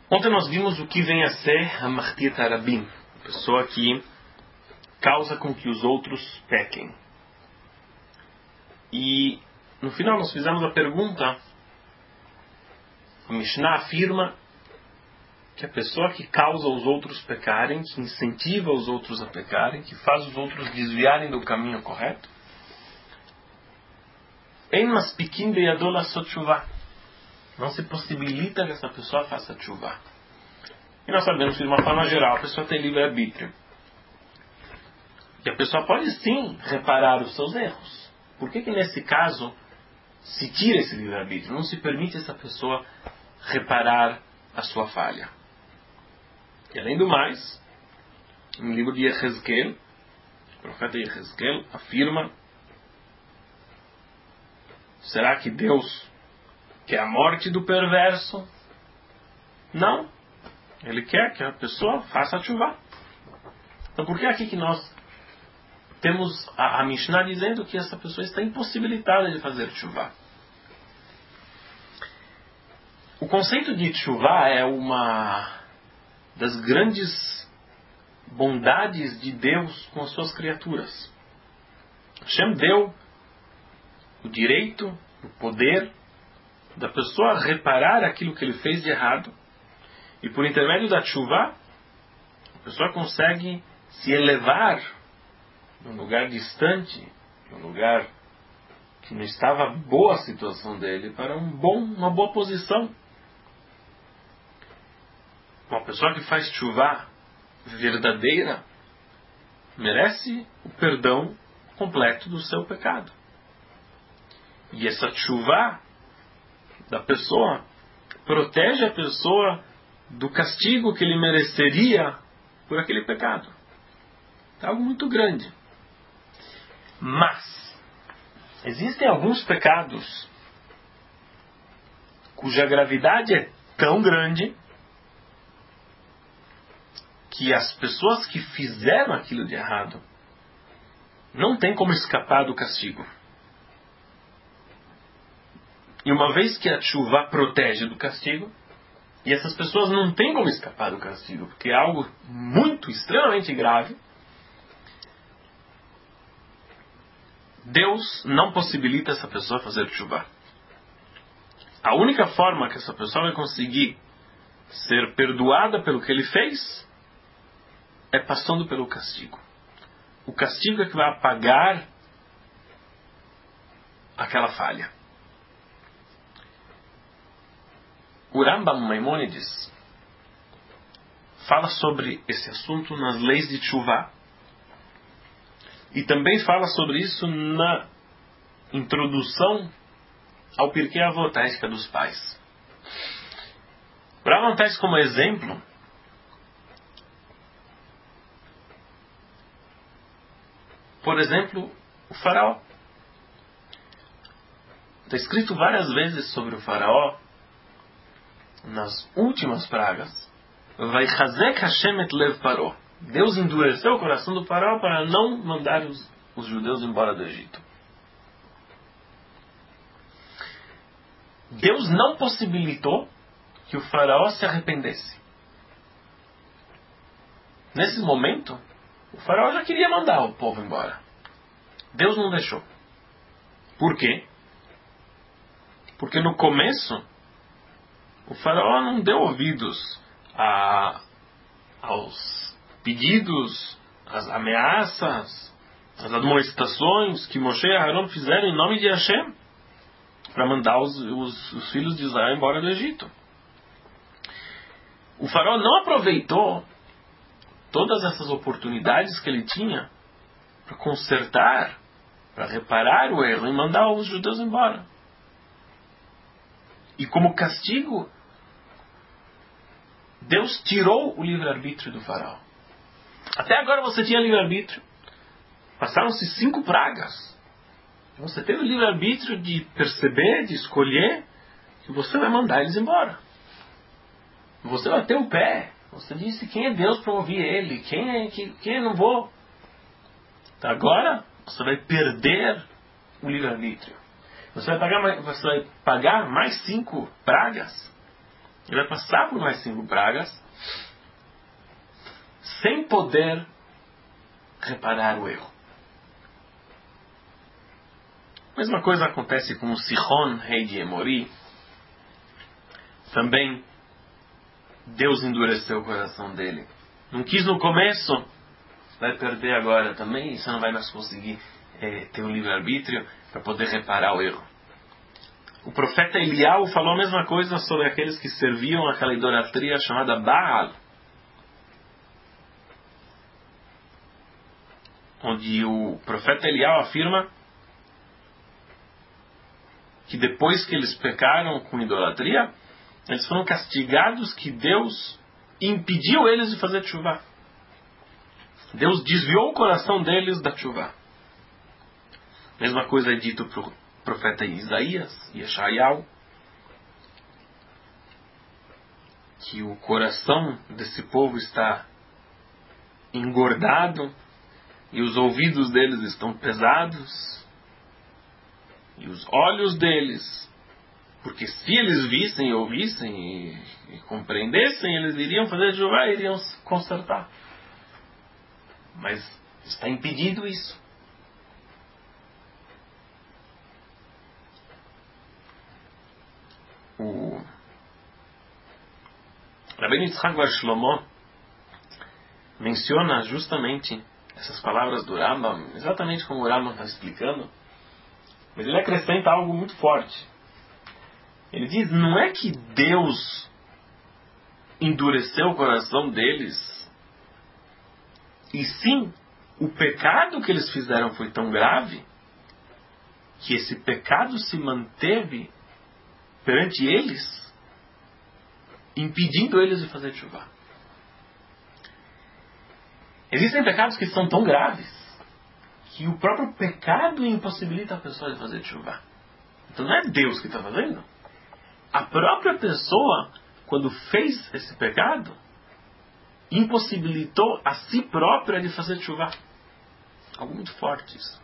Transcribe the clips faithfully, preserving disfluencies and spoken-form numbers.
Ontem nós vimos o que vem a ser a Mahtir Tarabim, a pessoa que causa com que os outros pequem. E no final nós fizemos a pergunta, a Mishnah afirma que a pessoa que causa os outros pecarem, que incentiva os outros a pecarem, que faz os outros desviarem do caminho correto, Ein maspikim beyado lasot teshuvah. Não se possibilita que essa pessoa faça teshuvah. E nós sabemos que de uma forma geral a pessoa tem livre-arbítrio. E a pessoa pode sim reparar os seus erros. Por que que nesse caso se tira esse livre-arbítrio? Não se permite essa pessoa reparar a sua falha. E além do mais, no livro de Yehezkel, o profeta Yehezkel afirma: será que Deus quer a morte do perverso? Não. Ele quer que a pessoa faça a teshuvah. Então por que aqui que nós temos a, a Mishnah dizendo que essa pessoa está impossibilitada de fazer teshuvah? O conceito de teshuvah é uma das grandes bondades de Deus com as suas criaturas. Hashem deu o direito, o poder da pessoa reparar aquilo que ele fez de errado, e por intermédio da teshuvah a pessoa consegue se elevar num lugar distante, num lugar que não estava boa a situação dele, para um bom, uma boa posição. Uma pessoa que faz teshuvah verdadeira merece o perdão completo do seu pecado. E essa teshuvah da pessoa protege a pessoa do castigo que ele mereceria por aquele pecado. É algo muito grande. Mas existem alguns pecados cuja gravidade é tão grande que as pessoas que fizeram aquilo de errado não têm como escapar do castigo. E uma vez que a teshuvah protege do castigo, e essas pessoas não têm como escapar do castigo, porque é algo muito, extremamente grave, Deus não possibilita essa pessoa fazer teshuvah. A única forma que essa pessoa vai conseguir ser perdoada pelo que ele fez é passando pelo castigo. O castigo é que vai apagar aquela falha. O Rambam Maimônides fala sobre esse assunto nas leis de teshuvah e também fala sobre isso na introdução ao Pirkei Avot, a ética dos pais. O Rambam traz como exemplo por exemplo o faraó. Está escrito várias vezes sobre o faraó nas últimas pragas: vai chazek Hashem et lev Paró. Deus endureceu o coração do faraó para não mandar os, os judeus embora do Egito. Deus não possibilitou que o faraó se arrependesse. Nesse momento, o faraó já queria mandar o povo embora. Deus não deixou. Por quê? Porque no começo o faraó não deu ouvidos a, aos pedidos, às ameaças, às admoestações que Moshe e Aharon fizeram em nome de Hashem para mandar os, os, os filhos de Israel embora do Egito. O faraó não aproveitou todas essas oportunidades que ele tinha para consertar, para reparar o erro e mandar os judeus embora. E como castigo, Deus tirou o livre-arbítrio do faraó. Até agora você tinha livre-arbítrio. Passaram-se cinco pragas. Você teve o livre-arbítrio de perceber, de escolher que você vai mandar eles embora. Você bateu o pé. Você disse quem é Deus para ouvir ele. Quem é que quem eu não vou. Agora você vai perder o livre-arbítrio. Você vai pagar mais, você vai pagar mais cinco pragas. Ele vai passar por mais cinco pragas sem poder reparar o erro. A mesma coisa acontece com o Sihon, rei de Emori. Também Deus endureceu o coração dele. Não quis no começo, vai perder agora também, e você não vai mais conseguir é, ter um livre-arbítrio para poder reparar o erro. O profeta Eliyahu falou a mesma coisa sobre aqueles que serviam aquela idolatria chamada Baal, onde o profeta Eliyahu afirma que depois que eles pecaram com idolatria, eles foram castigados, que Deus impediu eles de fazer teshuvá. Deus desviou o coração deles da teshuvá. Mesma coisa é dito para o profeta Isaías, Yeshayahu, que o coração desse povo está engordado e os ouvidos deles estão pesados e os olhos deles, porque se eles vissem e ouvissem e, e compreendessem, eles iriam fazer teshuvá e iriam se consertar. Mas está impedido isso. O Rabbeinu Yitzhak Bar Shlomo menciona justamente essas palavras do Rambam, exatamente como o Rambam está explicando, mas ele acrescenta algo muito forte. Ele diz, não é que Deus endureceu o coração deles, e sim, o pecado que eles fizeram foi tão grave que esse pecado se manteve perante eles, impedindo eles de fazer teshuvá. Existem pecados que são tão graves que o próprio pecado impossibilita a pessoa de fazer teshuvá. Então não é Deus que está fazendo. A própria pessoa, quando fez esse pecado, impossibilitou a si própria de fazer teshuvá. Algo muito forte isso.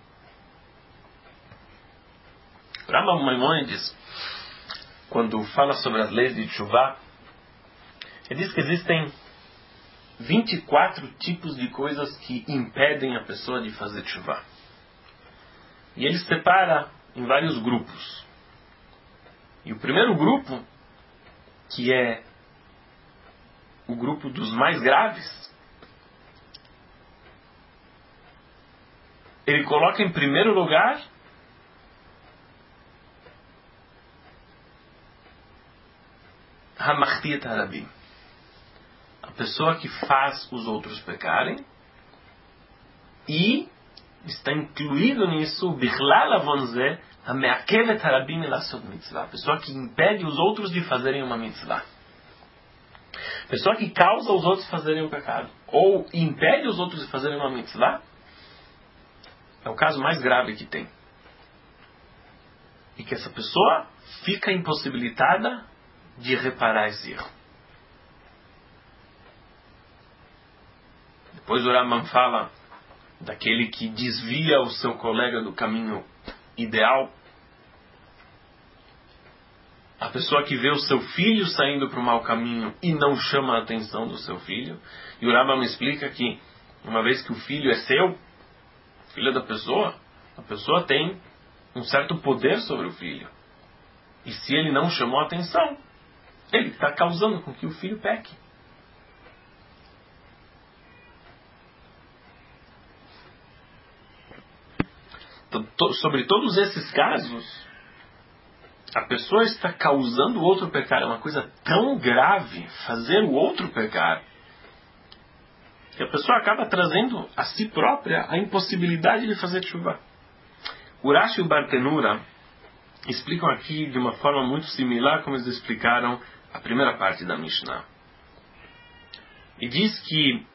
Rambam Maimonides, quando fala sobre as leis de teshuvá, ele diz que existem vinte e quatro tipos de coisas que impedem a pessoa de fazer teshuvá. E ele separa em vários grupos. E o primeiro grupo, que é o grupo dos mais graves, ele coloca em primeiro lugar Hamachtiat Harabim, a pessoa que faz os outros pecarem, e está incluído nisso Bichlal Avonzeh Hameakevet Harabim Elasot Mitzvah, a pessoa que impede os outros de fazerem uma mitzvah, a pessoa que causa os outros fazerem o pecado ou impede os outros de fazerem uma mitzvah, é o caso mais grave que tem, e que essa pessoa fica impossibilitada de reparar esse erro. Depois o Rambam fala daquele que desvia o seu colega do caminho ideal, a pessoa que vê o seu filho saindo para o mau caminho e não chama a atenção do seu filho. E o Rambam explica que uma vez que o filho é seu, filho da pessoa, a pessoa tem um certo poder sobre o filho, e se ele não chamou a atenção, ele está causando com que o filho peque. Sobre todos esses casos, a pessoa está causando o outro pecar. É uma coisa tão grave fazer o outro pecar, que a pessoa acaba trazendo a si própria a impossibilidade de fazer teshuvá. Urashi e o Bartenura explicam aqui de uma forma muito similar como eles explicaram a primeira parte da Mishnah. E diz que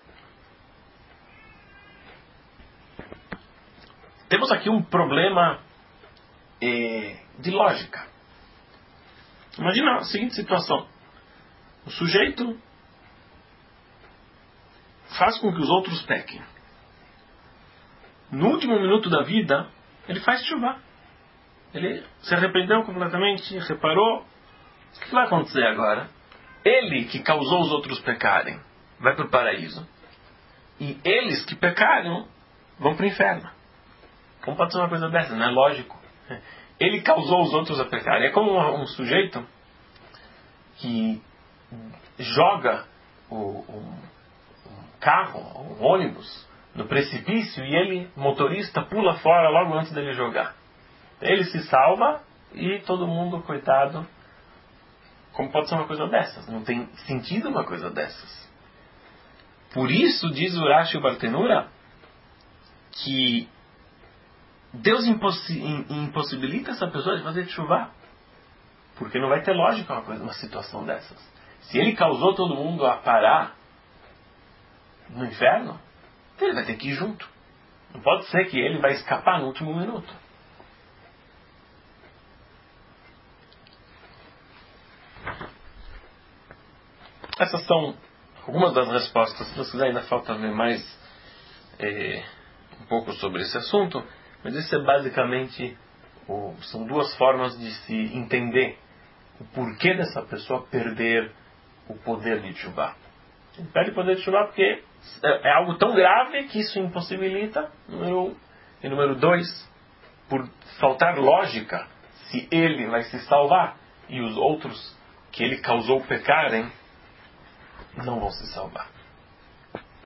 temos aqui um problema eh, de lógica. Imagina a seguinte situação. O sujeito faz com que os outros pequem. No último minuto da vida, ele faz teshuvá. Ele se arrependeu completamente, reparou. O que vai acontecer agora? ele que causou os outros pecarem vai para o paraíso, e eles que pecaram vão para o inferno. Como pode ser uma coisa dessa? Não é lógico. Ele causou os outros a pecarem. É como um, um sujeito que joga o, o, um carro, um ônibus, no precipício, e ele, motorista, pula fora logo antes dele jogar. Ele se salva e todo mundo, coitado. Como pode ser uma coisa dessas? Não tem sentido uma coisa dessas. Por isso, diz o Rashi Bartenura, que Deus impossi- impossibilita essa pessoa de fazer chuva. Porque não vai ter lógica uma, coisa, uma situação dessas. Se ele causou todo mundo a parar no inferno, ele vai ter que ir junto. Não pode ser que ele vai escapar no último minuto. Essas são algumas das respostas. Se você ainda falta ver mais é, um pouco sobre esse assunto, mas isso é basicamente o, são duas formas de se entender o porquê dessa pessoa perder o poder de Teshuvah. Ele perde o poder de Teshuvah porque é, é algo tão grave que isso impossibilita, número um. E número dois, por faltar lógica, se ele vai se salvar e os outros que ele causou pecarem não vão se salvar.